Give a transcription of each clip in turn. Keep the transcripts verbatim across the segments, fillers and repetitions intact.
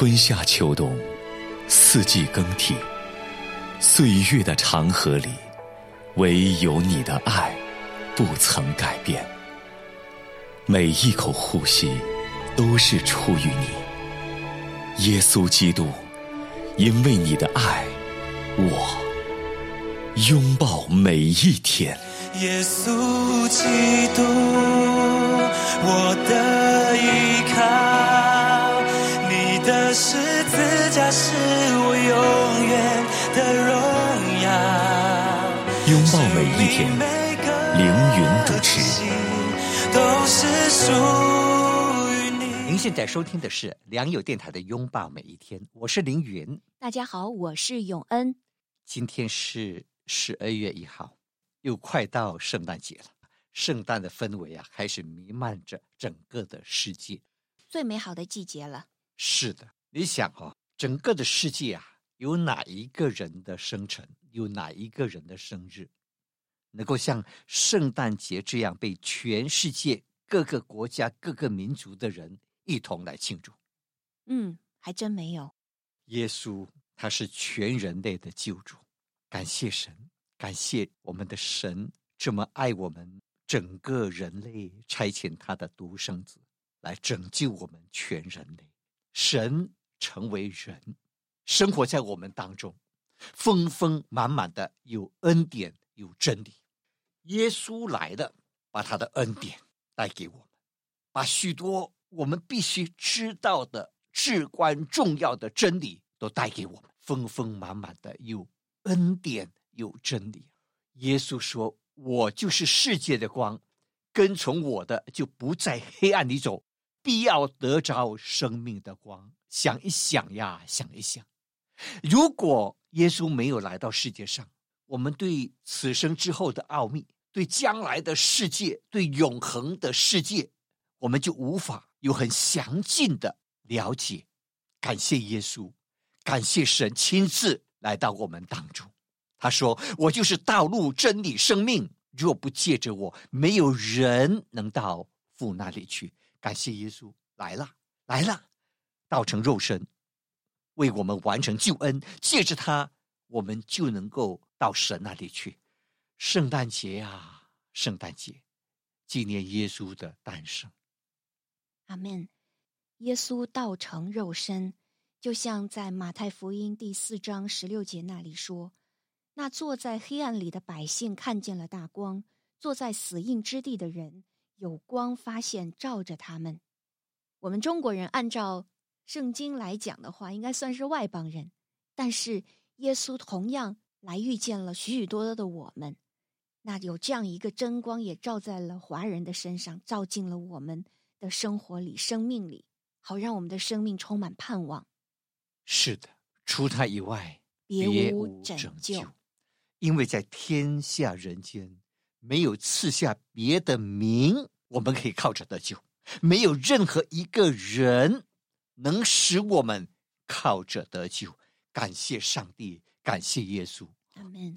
春夏秋冬，四季更替，岁月的长河里，唯有你的爱不曾改变。每一口呼吸都是出于你，耶稣基督，因为你的爱，我拥抱每一天。 耶稣基督，我的依靠，你的十字架是我永远的荣耀。 拥抱每一天，凌云主持。 都是属于你。 您现在收听的是良友电台的拥抱每一天，我是凌云。 大家好，我是永恩。 今天是十二月一号，又快到圣诞节了。圣诞的氛围啊，开始弥漫着整个的世界， 最美好的季节了。 是的，你想哦，整个的世界啊，有哪一个人的生辰，有哪一个人的生日，能够像圣诞节这样被全世界各个国家、各个民族的人一同来庆祝？ 嗯，还真没有。 耶稣他是全人类的救主，感谢神，感谢我们的神这么爱我们整个人类，差遣他的独生子来拯救我们全人类。神成为人，生活在我们当中，丰丰满满的有恩典有真理。耶稣来了，把他的恩典带给我们，把许多我们必须知道的至关重要的真理都带给我们，丰丰满满的有恩典有真理。耶稣说，我就是世界的光，跟从我的就不在黑暗里走，必要得着生命的光。想一想呀，想一想，如果耶稣没有来到世界上，我们对此生之后的奥秘，对将来的世界，对永恒的世界，我们就无法有很详尽的了解。感谢耶稣，感谢神亲自来到我们当中。他说，我就是道路真理生命，若不借着我，没有人能到父那里去。感谢耶稣来了，来了，道成肉身，为我们完成救恩，借着他我们就能够到神那里去。圣诞节啊，圣诞节，纪念耶稣的诞生。 阿们。耶稣道成肉身，就像在马太福音第四章十六节那里说，那坐在黑暗里的百姓看见了大光，坐在死荫之地的人有光发现照着他们。我们中国人按照圣经来讲的话，应该算是外邦人，但是耶稣同样来遇见了许许多多的我们，那有这样一个真光也照在了华人的身上，照进了我们的生活里、生命里，好让我们的生命充满盼望。 是的，除他以外别无拯救， 救， 因为在天下人间没有赐下别的名，我们可以靠着得救，没有任何一个人能使我们靠着得救。感谢上帝，感谢耶稣。 阿们。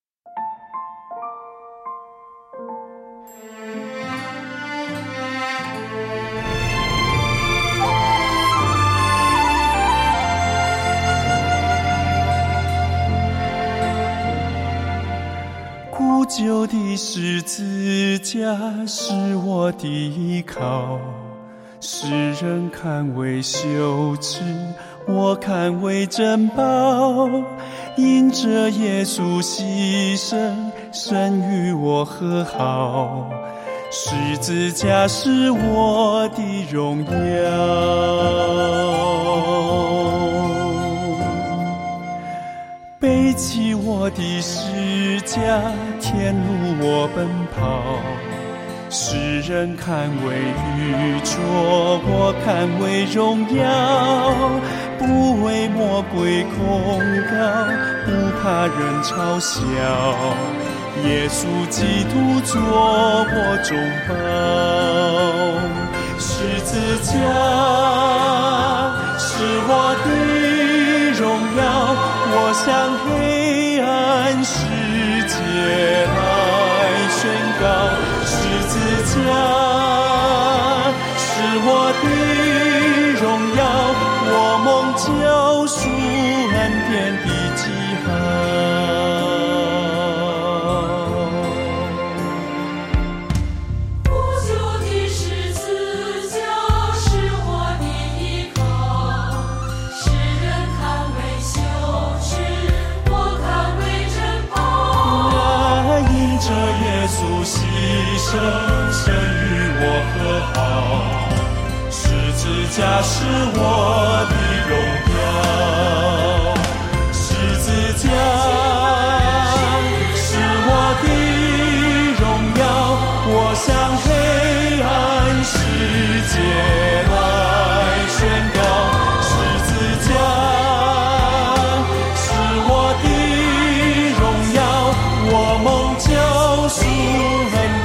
古旧的十字架是我的依靠，世人看为羞耻，我看为珍宝。因着耶稣牺牲，神与我和好，十字架是我的荣耀。背起我的十架，天路我奔跑，世人看为愚拙，我看为荣耀。不为魔鬼控告，不怕人嘲笑，耶稣基督做我中保。十字架是我的荣耀，我向黑暗世界来宣告，十字架是我的荣耀，我梦救赎恩典的记号。生生与我和好，十字架是我的荣耀，十字架是我的荣耀，我向黑暗世界来宣告，十字架是我的荣耀，我蒙救赎。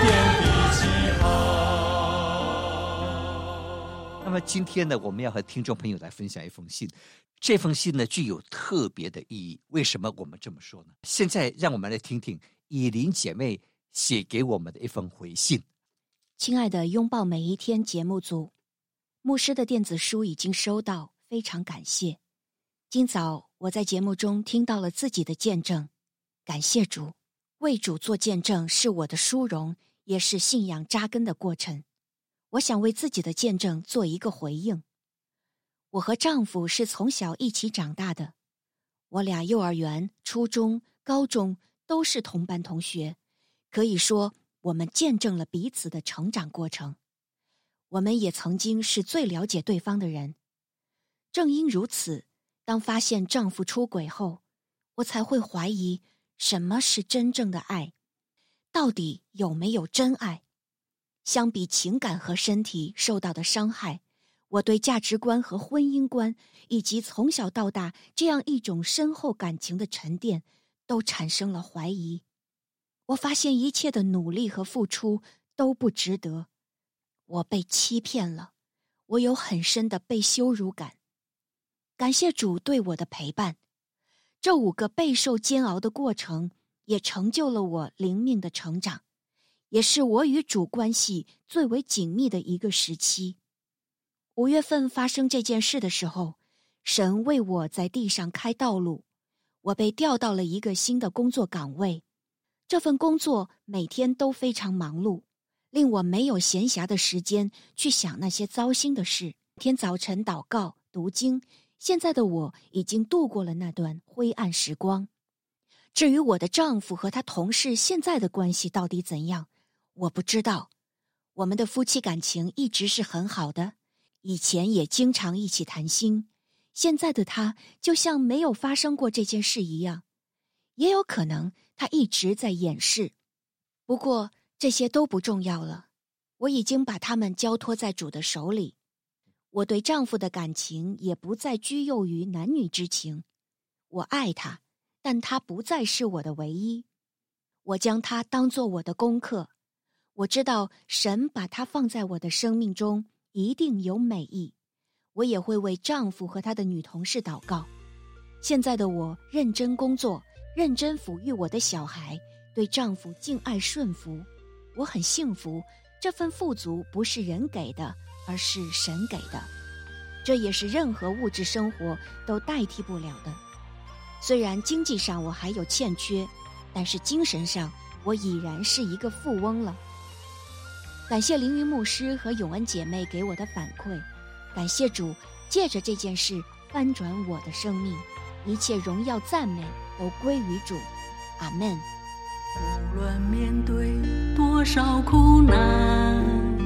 那么今天呢，我们要和听众朋友来分享一封信。这封信呢，具有特别的意义。为什么我们这么说呢？现在让我们来听听以琳姐妹写给我们的一封回信。 亲爱的拥抱每一天节目组，牧师的电子书已经收到，非常感谢。今早我在节目中听到了自己的见证，感谢主。为主做见证是我的殊荣，也是信仰扎根的过程。我想为自己的见证做一个回应。我和丈夫是从小一起长大的，我俩幼儿园、初中、高中都是同班同学，可以说我们见证了彼此的成长过程。我们也曾经是最了解对方的人。正因如此，当发现丈夫出轨后，我才会怀疑什么是真正的爱，到底有没有真爱。相比情感和身体受到的伤害，我对价值观和婚姻观，以及从小到大这样一种深厚感情的沉淀，都产生了怀疑。我发现一切的努力和付出都不值得，我被欺骗了，我有很深的被羞辱感。感谢主对我的陪伴，这五个备受煎熬的过程，也成就了我灵命的成长。也是我与主关系最为紧密的一个时期。五月份发生这件事的时候，神为我在地上开道路，我被调到了一个新的工作岗位。这份工作每天都非常忙碌，令我没有闲暇的时间去想那些糟心的事。天早晨祷告、读经，现在的我已经度过了那段灰暗时光。至于我的丈夫和他同事现在的关系到底怎样，我不知道。我们的夫妻感情一直是很好的，以前也经常一起谈心。现在的他就像没有发生过这件事一样，也有可能他一直在掩饰。不过这些都不重要了，我已经把他们交托在主的手里。我对丈夫的感情也不再拘囿于男女之情，我爱他，但他不再是我的唯一。我将他当作我的功课，我知道神把他放在我的生命中一定有美意。我也会为丈夫和他的女同事祷告。现在的我认真工作，认真抚育我的小孩，对丈夫敬爱顺服。我很幸福，这份富足不是人给的，而是神给的。这也是任何物质生活都代替不了的。虽然经济上我还有欠缺，但是精神上我已然是一个富翁了。感谢凌云牧师和永恩姐妹给我的反馈，感谢主借着这件事翻转我的生命，一切荣耀赞美都归于主。阿们。 无论面对多少苦难，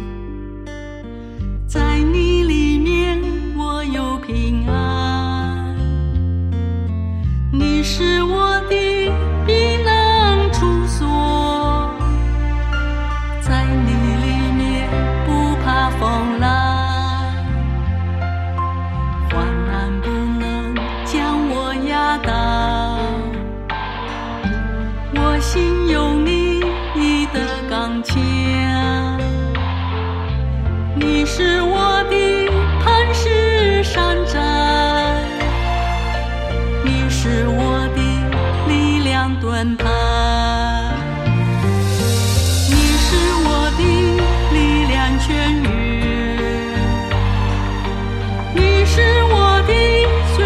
在你里面我有平安，你是我的避难处所，在你里面不怕风浪，患难不能将我压倒，我心有你的刚强，你是我的磐石山寨，你是我的力量盾牌，你是我的力量泉源，你是我的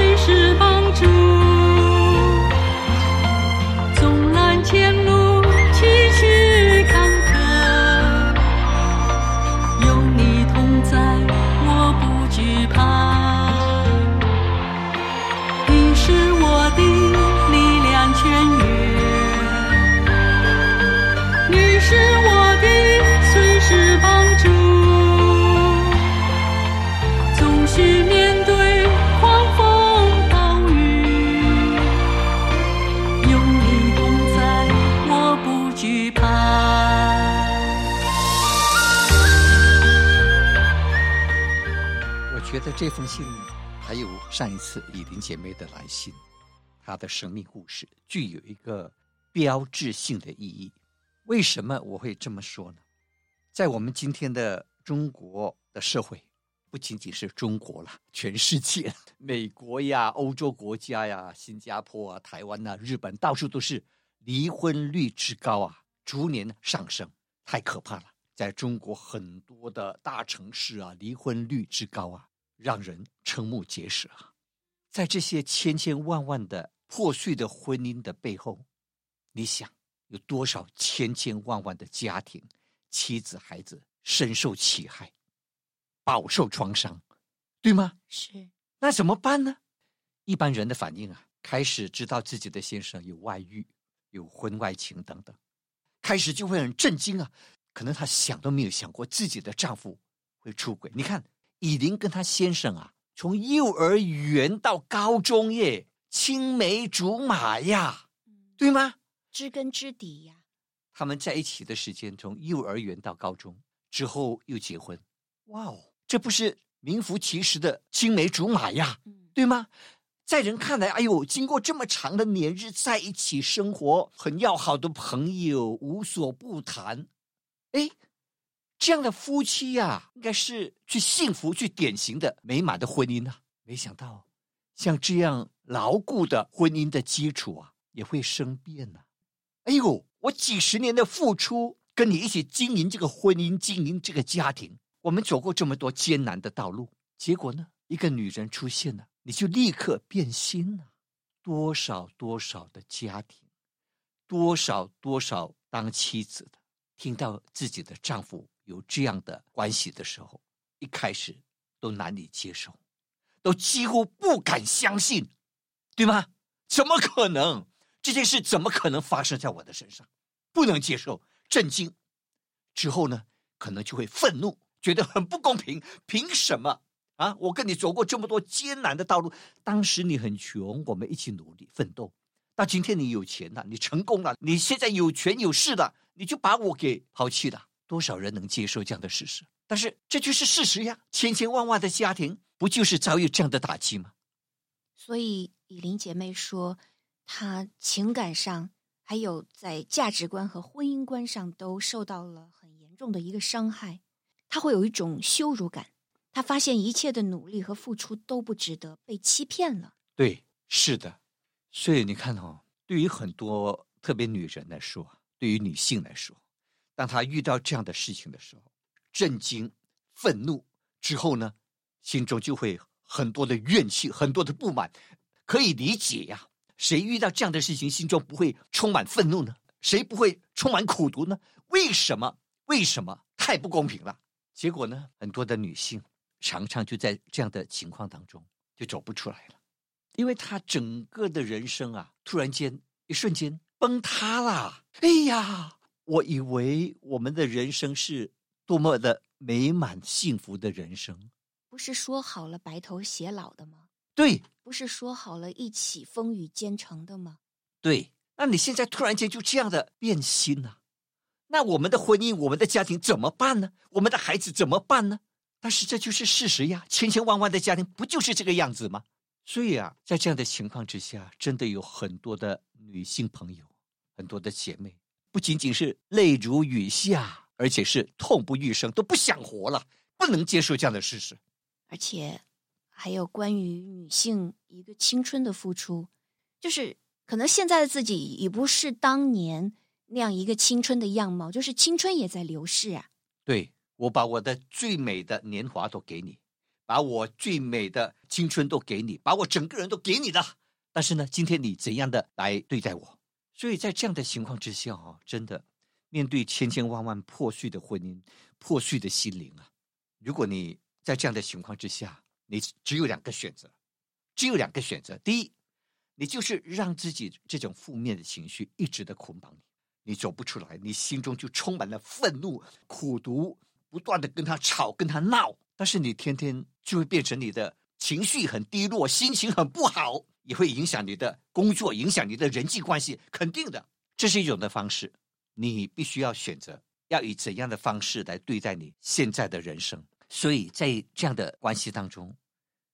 这封信还有上一次以琳姐妹的来信，她的生命故事具有一个标志性的意义。为什么我会这么说呢？在我们今天的中国的社会，不仅仅是中国了，全世界，美国呀、欧洲国家呀、新加坡啊、台湾啊、日本，到处都是离婚率之高啊，逐年上升，太可怕了。在中国很多的大城市啊，离婚率之高啊，让人瞠目结舌啊。在这些千千万万的破碎的婚姻的背后，你想有多少千千万万的家庭，妻子孩子深受其害，饱受创伤，对吗？ 是。 那怎么办呢？一般人的反应啊，开始知道自己的先生有外遇，有婚外情等等，开始就会很震惊啊。可能她想都没有想过自己的丈夫会出轨。你看以琳跟她先生啊，从幼儿园到高中耶，青梅竹马呀，对吗？ 知根知底呀。 他们在一起的时间从幼儿园到高中之后又结婚，哇哦，这不是名副其实的青梅竹马呀，对吗？在人看来，哎呦，经过这么长的年日在一起生活，很要好的朋友，无所不谈，哎，这样的夫妻呀、啊，应该是去幸福、去典型的美满的婚姻啊。没想到，像这样牢固的婚姻的基础啊，也会生变啊。哎呦，我几十年的付出，跟你一起经营这个婚姻，经营这个家庭，我们走过这么多艰难的道路，结果呢，一个女人出现了，你就立刻变心了。多少多少的家庭，多少多少当妻子的，听到自己的丈夫有这样的关系的时候，一开始都难以接受，都几乎不敢相信，对吗？怎么可能？这件事怎么可能发生在我的身上？不能接受，震惊。之后呢，可能就会愤怒，觉得很不公平，凭什么啊？我跟你走过这么多艰难的道路，当时你很穷，我们一起努力奋斗，到今天你有钱了，你成功了，你现在有权有势了，你就把我给抛弃了。多少人能接受这样的事实？但是这就是事实呀，千千万万的家庭不就是遭遇这样的打击吗？ 所以以琳姐妹说，她情感上还有在价值观和婚姻观上都受到了很严重的一个伤害，她会有一种羞辱感，她发现一切的努力和付出都不值得，被欺骗了。 对，是的。所以你看哦，对于很多特别女人来说，对于女性来说，当她遇到这样的事情的时候，震惊、愤怒之后呢，心中就会很多的怨气，很多的不满，可以理解呀。谁遇到这样的事情，心中不会充满愤怒呢？谁不会充满苦毒呢？为什么？为什么？太不公平了。结果呢，很多的女性常常就在这样的情况当中就走不出来了，因为她整个的人生啊，突然间一瞬间崩塌了。哎呀，我以为我们的人生是多么的美满幸福的人生， 不是说好了白头偕老的吗？ 对， 不是说好了一起风雨兼程的吗？ 对，那你现在突然间就这样的变心了，那我们的婚姻，我们的家庭怎么办呢？我们的孩子怎么办呢？但是这就是事实呀，千千万万的家庭不就是这个样子吗？所以啊，在这样的情况之下，真的有很多的女性朋友，很多的姐妹，不仅仅是泪如雨下，而且是痛不欲生，都不想活了，不能接受这样的事实。 而且还有关于女性一个青春的付出，就是可能现在的自己也不是当年那样一个青春的样貌，就是青春也在流逝啊。 对，我把我的最美的年华都给你，把我最美的青春都给你，把我整个人都给你了，但是呢，今天你怎样的来对待我？所以在这样的情况之下啊，真的面对千千万万破碎的婚姻，破碎的心灵啊，如果你在这样的情况之下，你只有两个选择，只有两个选择。第一，你就是让自己这种负面的情绪一直的捆绑你，你走不出来，你心中就充满了愤怒、苦毒，不断的跟他吵、跟他闹，但是你天天就会变成你的情绪很低落，心情很不好，也会影响你的工作，影响你的人际关系，肯定的，这是一种的方式。你必须要选择要以怎样的方式来对待你现在的人生。所以在这样的关系当中，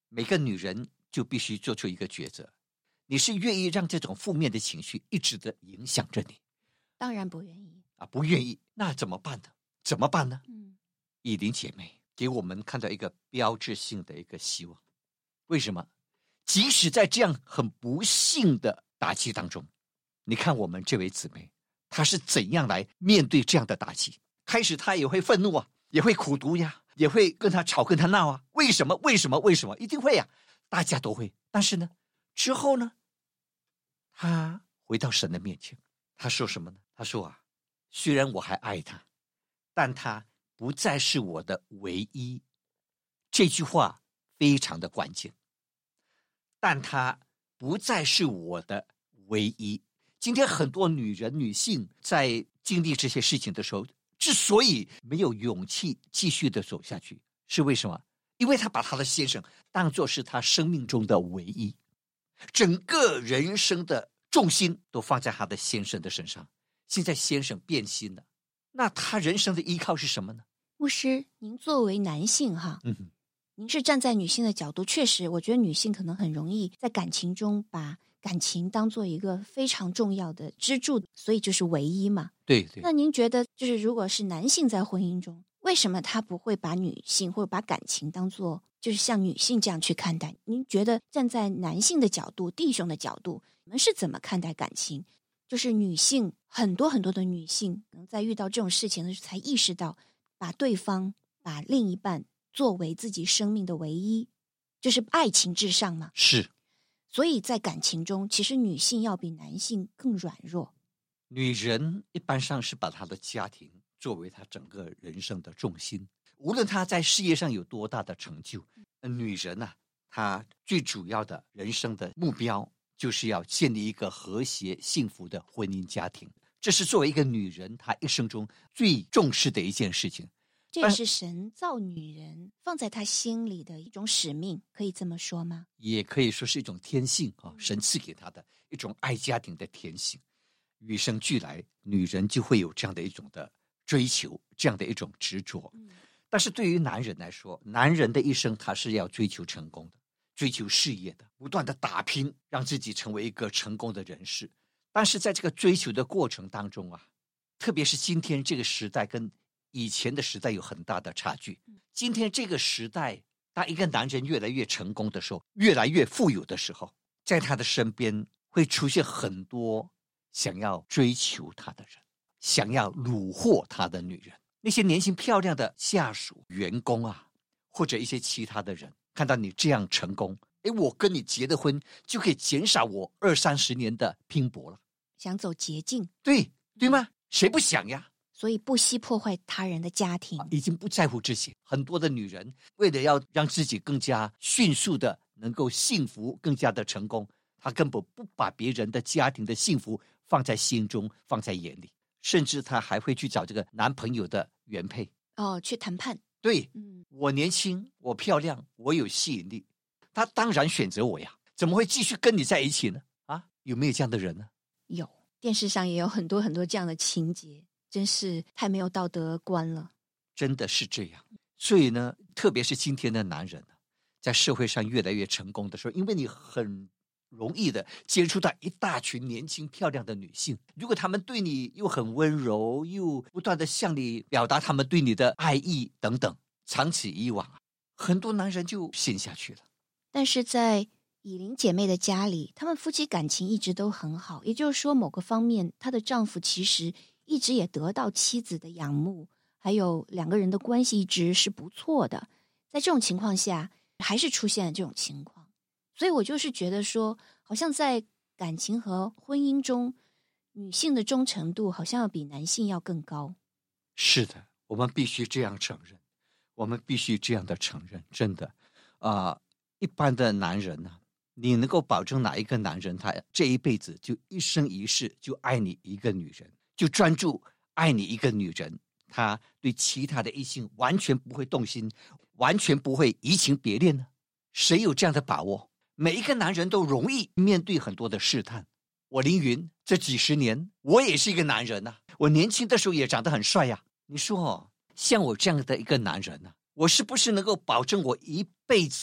每个女人就必须做出一个抉择，你是愿意让这种负面的情绪一直的影响着你？ 当然不愿意啊，不愿意，那怎么办呢？怎么办呢？ 嗯， 以琳姐妹给我们看到一个标志性的一个希望。为什么？即使在这样很不幸的打击当中，你看我们这位姊妹，她是怎样来面对这样的打击？开始她也会愤怒啊，也会苦读呀，也会跟她吵跟她闹啊，为什么为什么为什么？一定会啊，大家都会。但是呢，之后呢，她回到神的面前，她说什么呢？她说啊，虽然我还爱他，但他不再是我的唯一。这句话非常的关键，但他不再是我的唯一。今天很多女人女性在经历这些事情的时候，之所以没有勇气继续的走下去，是为什么？因为她把她的先生当作是她生命中的唯一，整个人生的重心都放在她的先生的身上。现在先生变心了，那他人生的依靠是什么呢？ 牧师，您作为男性哈， 嗯哼， 您是站在女性的角度，确实，我觉得女性可能很容易在感情中把感情当做一个非常重要的支柱，所以就是唯一嘛。 对对。 那您觉得，就是如果是男性在婚姻中，为什么他不会把女性或者把感情当做就是像女性这样去看待？您觉得站在男性的角度、弟兄的角度，你们是怎么看待感情？就是女性很多很多的女性，可能在遇到这种事情的时候，才意识到把对方、把另一半作为自己生命的唯一，就是爱情至上嘛。 是。 所以在感情中，其实女性要比男性更软弱。 女人一般上是把她的家庭作为她整个人生的重心，无论她在事业上有多大的成就，女人啊，她最主要的人生的目标就是要建立一个和谐幸福的婚姻家庭，这是作为一个女人她一生中最重视的一件事情。 这也是神造女人放在她心里的一种使命，可以这么说吗？ 也可以说是一种天性啊，神赐给她的一种爱家庭的天性。与生俱来，女人就会有这样的一种的追求，这样的一种执着。 嗯， 但是对于男人来说，男人的一生他是要追求成功的，追求事业的，不断的打拼，让自己成为一个成功的人士。但是在这个追求的过程当中啊，特别是今天这个时代跟以前的时代有很大的差距。今天这个时代，当一个男人越来越成功的时候，越来越富有的时候，在他的身边会出现很多想要追求他的人，想要虏获他的女人。那些年轻漂亮的下属、员工啊，或者一些其他的人，看到你这样成功，诶，我跟你结的婚就可以减少我二三十年的拼搏了。 想走捷径， 对对吗？谁不想呀？ 所以不惜破坏他人的家庭， 已经不在乎这些。很多的女人为了要让自己更加迅速的能够幸福，更加的成功，她根本不把别人的家庭的幸福放在心中，放在眼里，甚至她还会去找这个男朋友的原配哦，去谈判。 对， 嗯， 我年轻，我漂亮，我有吸引力，他当然选择我呀，怎么会继续跟你在一起呢？啊，有没有这样的人呢？ 有，电视上也有很多很多这样的情节，真是太没有道德观了。 真的是这样。所以呢，特别是今天的男人在社会上越来越成功的时候，因为你很容易的接触到一大群年轻漂亮的女性，如果他们对你又很温柔，又不断的向你表达他们对你的爱意等等，长此以往，很多男人就陷下去了。 但是在以琳姐妹的家里，他们夫妻感情一直都很好，也就是说某个方面她的丈夫其实一直也得到妻子的仰慕，还有两个人的关系一直是不错的。在这种情况下还是出现了这种情况，所以我就是觉得说，好像在感情和婚姻中，女性的忠诚度好像要比男性要更高。 是的，我们必须这样承认，我们必须这样的承认，真的啊、呃，一般的男人呢、啊，你能够保证哪一个男人他这一辈子就一生一世就爱你一个女人，就专注爱你一个女人，他对其他的异性完全不会动心，完全不会移情别恋呢？谁有这样的把握？每一个男人都容易面对很多的试探。我凌云这几十年，我也是一个男人啊，我年轻的时候也长得很帅呀、啊。你说哦，像我这样的一个男人啊，我是不是能够保证我一辈子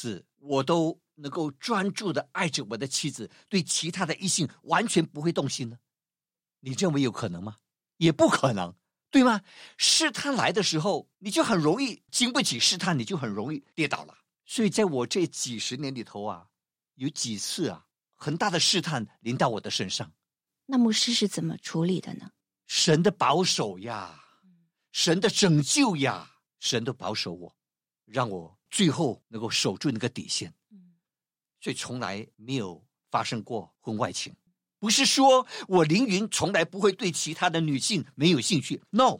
我都能够专注的爱着我的妻子，对其他的异性完全不会动心呢？你认为有可能吗？也不可能，对吗？试探来的时候，你就很容易经不起试探，你就很容易跌倒了。所以在我这几十年里头啊，有几次啊，很大的试探临到我的身上。 那牧师是怎么处理的呢？ 神的保守呀，神的拯救呀，神都保守我，让我最后能够守住那个底线。所以从来没有发生过婚外情。不是说我凌云从来不会对其他的女性没有兴趣， no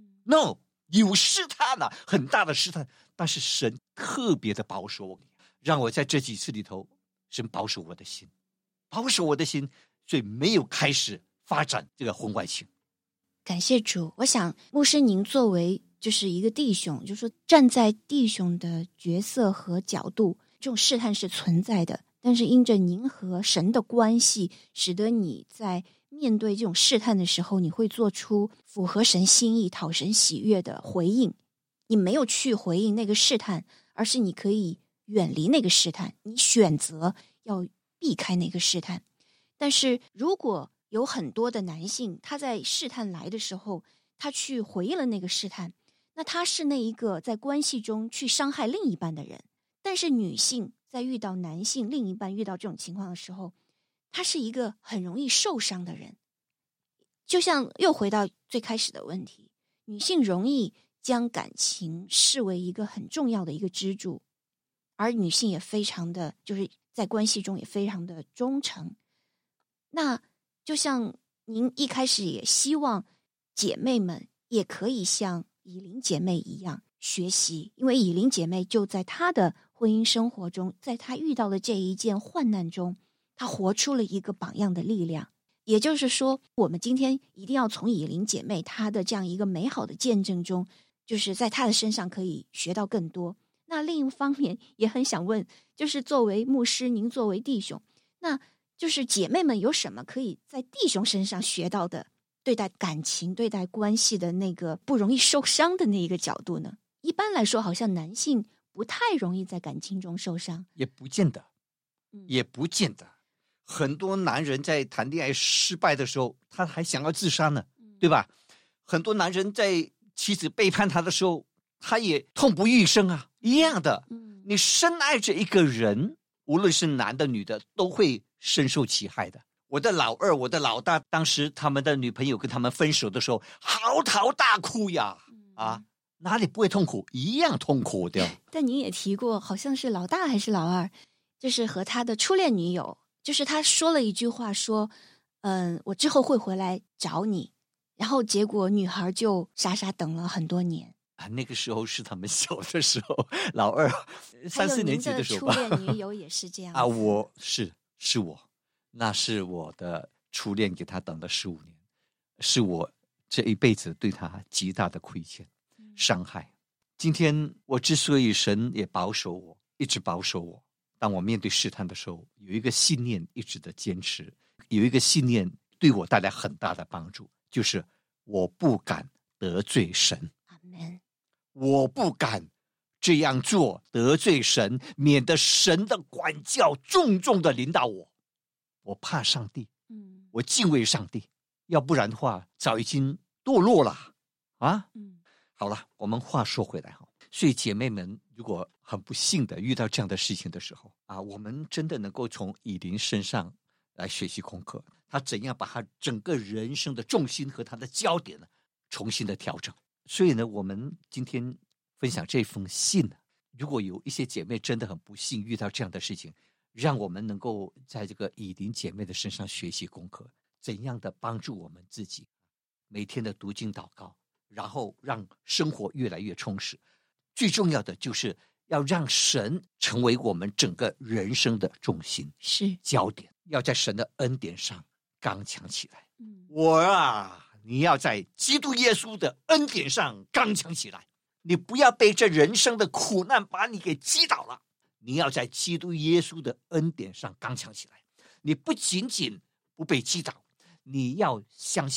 no， 有试探啊，很大的试探，但是神特别的保守我，让我在这几次里头，神保守我的心，保守我的心，所以没有开始发展这个婚外情。 感谢主。我想牧师您作为就是一个弟兄，就是说站在弟兄的角色和角度，这种试探是存在的，但是因着您和神的关系，使得你在面对这种试探的时候，你会做出符合神心意、讨神喜悦的回应。你没有去回应那个试探，而是你可以远离那个试探，你选择要避开那个试探。但是如果有很多的男性，他在试探来的时候，他去回应了那个试探，那他是那一个在关系中去伤害另一半的人。但是女性在遇到男性另一半遇到这种情况的时候，他是一个很容易受伤的人。就像又回到最开始的问题，女性容易将感情视为一个很重要的一个支柱，而女性也非常的就是在关系中也非常的忠诚。那就像您一开始也希望姐妹们也可以像以琳姐妹一样学习，因为以琳姐妹就在她的婚姻生活中，在她遇到的这一件患难中，她活出了一个榜样的力量。也就是说，我们今天一定要从以琳姐妹她的这样一个美好的见证中，就是在她的身上可以学到更多。那另一方面也很想问，就是作为牧师，您作为弟兄，那就是姐妹们有什么可以在弟兄身上学到的对待感情、对待关系的那个不容易受伤的那一个角度呢？一般来说，好像男性不太容易在感情中受伤， 也不见得，也不见得。很多男人在谈恋爱失败的时候，他还想要自杀呢，对吧？很多男人在妻子背叛他的时候，他也痛不欲生啊，一样的。你深爱着一个人，无论是男的女的，都会深受其害的。我的老二，我的老大，当时他们的女朋友跟他们分手的时候，嚎啕大哭呀，啊，哪里不会痛苦？一样痛苦的。 但您也提过，好像是老大还是老二，就是和他的初恋女友，就是他说了一句话说，嗯，我之后会回来找你，然后结果女孩就傻傻等了很多年。 啊，那个时候是他们小的时候，老二三四年级的时候吧。 初恋女友也是这样啊，我是是我，那是我的初恋，给他等了十五年，是我这一辈子对他极大的亏欠、伤害。今天我之所以神也保守我，一直保守我，当我面对试探的时候，有一个信念一直的坚持，有一个信念对我带来很大的帮助，就是我不敢得罪神。 阿们。 我不敢这样做得罪神，免得神的管教重重的临到我。我怕上帝，嗯，我敬畏上帝，要不然的话早已经堕落了啊。嗯，好了，我们话说回来哈，所以姐妹们，如果很不幸的遇到这样的事情的时候啊，我们真的能够从以琳身上来学习功课，她怎样把她整个人生的重心和她的焦点呢重新的调整。所以呢，我们今天分享这封信呢，如果有一些姐妹真的很不幸遇到这样的事情，让我们能够在这个以琳姐妹的身上学习功课，怎样的帮助我们自己，每天的读经祷告，然后让生活越来越充实。最重要的就是要让神成为我们整个人生的重心， 是焦点，要在神的恩典上刚强起来。嗯，我啊。你要在基督耶稣的恩典上刚强起来，你不要被这人生的苦难把你给击倒了，你要在基督耶稣的恩典上刚强起来。你不仅仅不被击倒，你要相信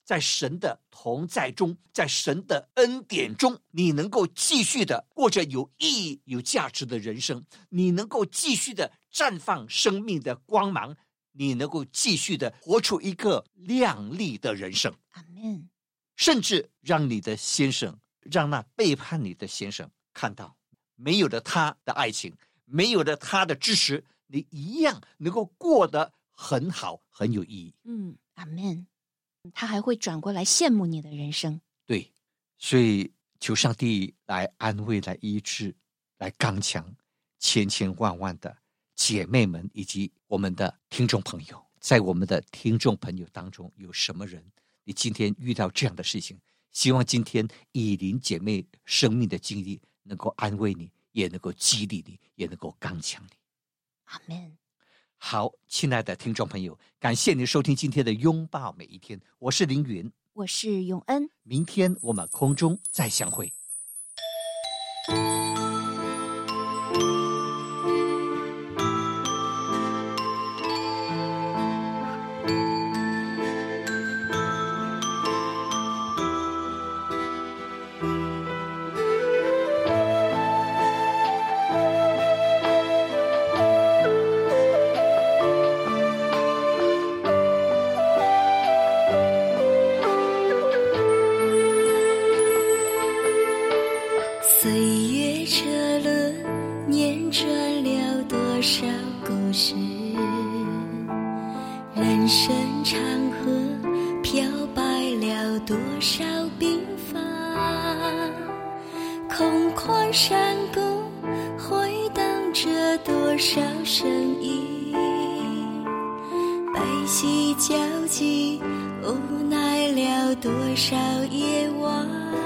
在神的同在中，在神的恩典中，你能够继续的过着有意义有价值的人生，你能够继续的绽放生命的光芒，你能够继续的活出一个亮丽的人生。 阿们。 甚至让你的先生，让那背叛你的先生看到，没有了他的爱情，没有了他的支持，你一样能够过得很好，很有意义。 嗯，阿们。他还会转过来羡慕你的人生。 对，所以求上帝来安慰，来医治，来刚强千千万万的姐妹们以及我们的听众朋友。在我们的听众朋友当中，有什么人你今天遇到这样的事情，希望今天以琳姐妹生命的经历能够安慰你，也能够激励你，也能够刚强你。 阿们。 好，亲爱的听众朋友，感谢您收听今天的拥抱每一天，我是凌云， 我是永恩， 明天我们空中再相会。 岁月车轮念转了多少故事，人生长河漂白了多少鬓发，空旷山谷回荡着多少声音，悲喜交集无奈了多少夜晚，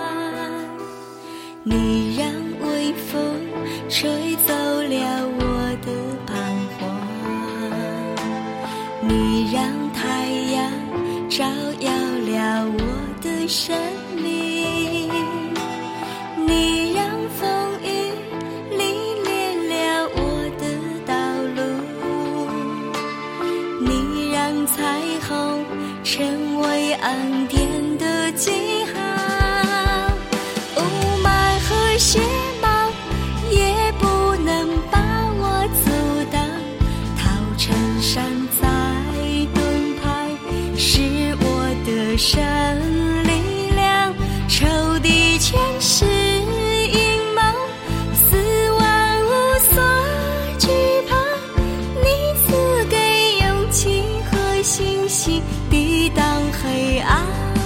你让微风吹走了我的彷徨，你让太阳照耀了我的生命，你让风雨历练了我的道路，你让彩虹成为恩典的记号，雪豹也不能把我阻挡，桃城山在盾牌是我的神力量，仇敌全是阴谋，死亡无所惧怕，你赐给勇气和信心抵挡黑暗，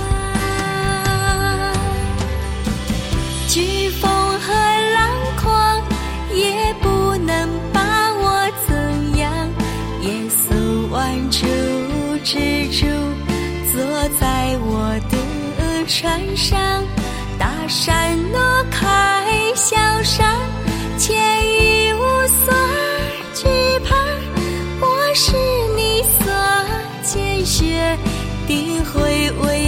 飓风和浪狂也不能把我怎样，耶稣挽住支柱，坐在我的船上，大山挪开小山，千雨无所惧怕，我是你所拣选，定会为